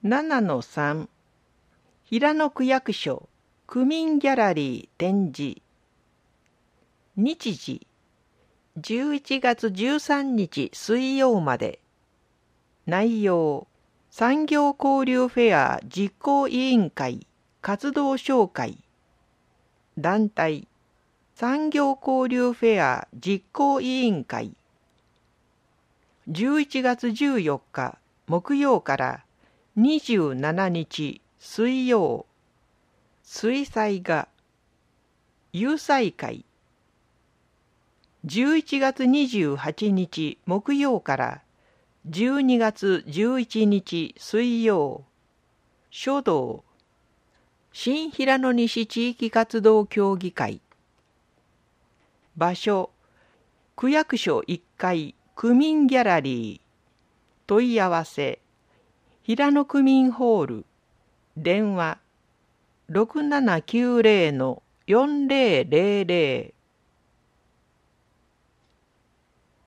7-3 平野区役所区民ギャラリー展示。日時11月13日水曜まで。内容産業交流フェア実行委員会活動紹介。団体産業交流フェア実行委員会。11月14日木曜から27日水曜、水彩画友彩会。11月28日木曜から12月11日水曜、書道新平野西地域活動協議会。場所区役所1階区民ギャラリー。問い合わせ平野区民ホール。電話 6790-4000